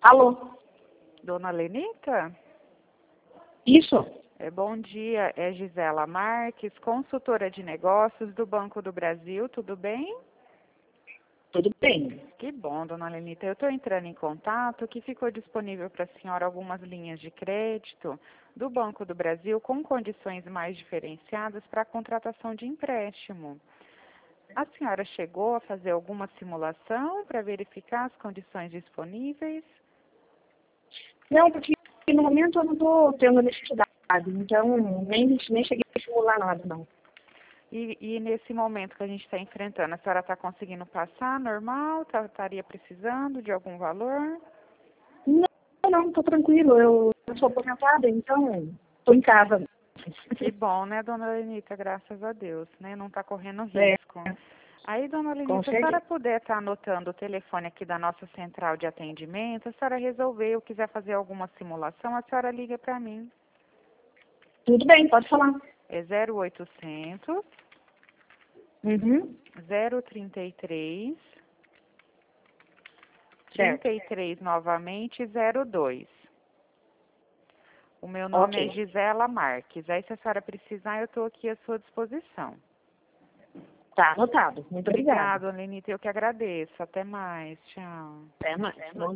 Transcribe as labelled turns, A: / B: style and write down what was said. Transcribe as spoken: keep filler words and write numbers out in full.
A: Alô?
B: Dona Lenita?
A: Isso?
B: É, bom dia, é Gisela Marques, consultora de negócios do Banco do Brasil, tudo bem?
A: Tudo bem.
B: Que bom, dona Lenita. Eu estou entrando em contato que ficou disponível para a senhora algumas linhas de crédito do Banco do Brasil com condições mais diferenciadas para a contratação de empréstimo. A senhora chegou a fazer alguma simulação para verificar as condições disponíveis?
A: Não, porque no momento eu não estou tendo necessidade, então nem, nem cheguei a simular nada, não.
B: E, e nesse momento que a gente está enfrentando, a senhora está conseguindo passar normal? Tá, estaria precisando de algum valor?
A: Não, não, estou tranquilo. Eu, eu sou aposentada, então estou em casa.
B: Que bom, né, dona Lenita? Graças a Deus, né? Não está correndo
A: É,
B: risco. Aí, dona Lenita, se a
A: consegue?
B: senhora puder estar anotando o telefone aqui da nossa central de atendimento, a senhora resolveu, quiser fazer alguma simulação, a senhora liga para mim.
A: Tudo bem, pode falar.
B: É zero oitocentos,
A: Uhum,
B: zero trinta e três,
A: certo.
B: trinta e três novamente, zero dois. O meu nome é
A: Ok.
B: Gisela Marques. Aí, se a senhora precisar, eu estou aqui à sua disposição.
A: Tá anotado. Muito obrigada.
B: Obrigada, Lenita. Eu que agradeço. Até mais. Tchau.
A: Até mais. Bom